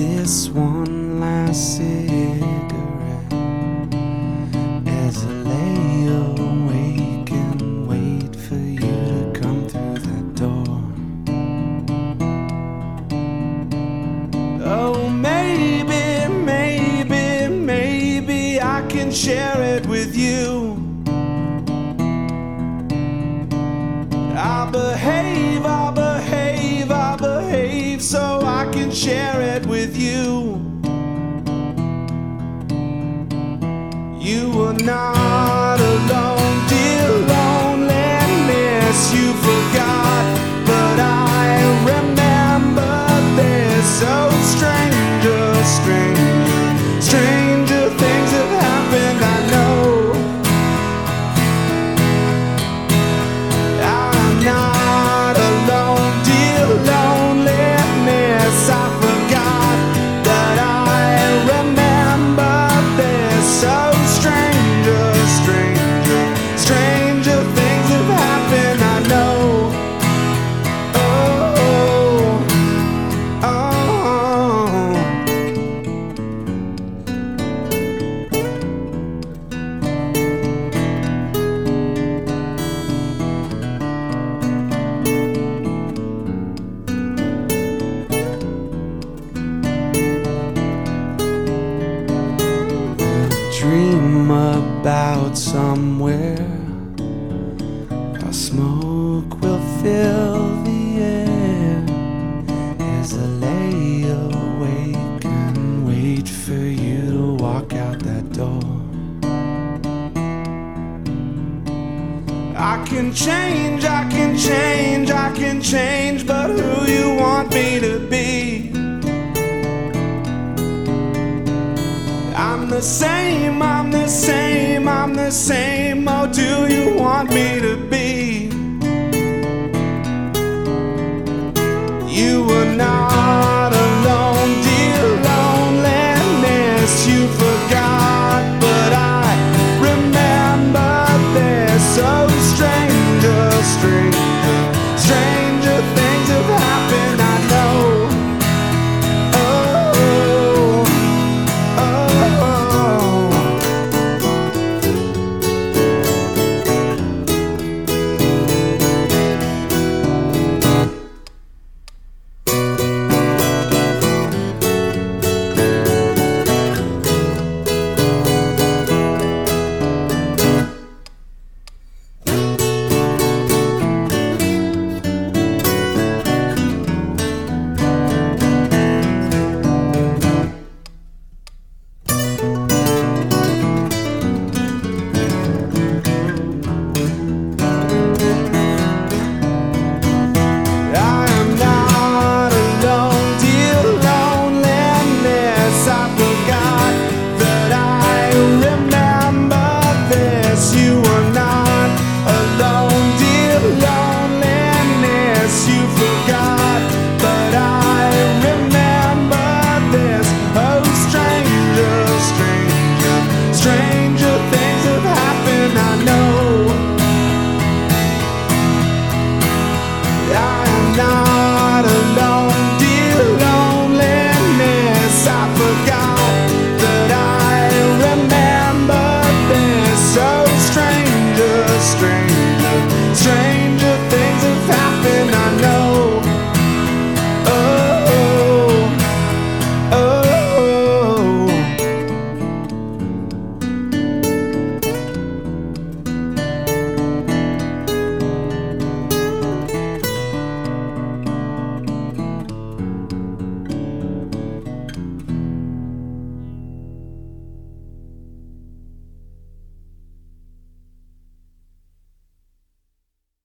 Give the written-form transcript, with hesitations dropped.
this one last cigarette as I lay awake and wait for you to come through that door. Oh, maybe, maybe, maybe I can share it with you. I'll behave, I'll behave, I'll behave so I can share it with you. You are not alone, dear loneliness. You forgot, but I remember this. Oh, stranger, stranger, stranger things have happened, I know. I'm not alone, dear loneliness. I forgot that I remember this. Oh, stranger, stranger, stranger things have happened, I know. Oh, oh, dream about somewhere our smoke will fill the air as I lay awake and wait for you to walk out that door. I can change, I can change, I can change, but who you want me to be? I'm the same, I'm the same, I'm the same. Oh, do you want me to be? You are not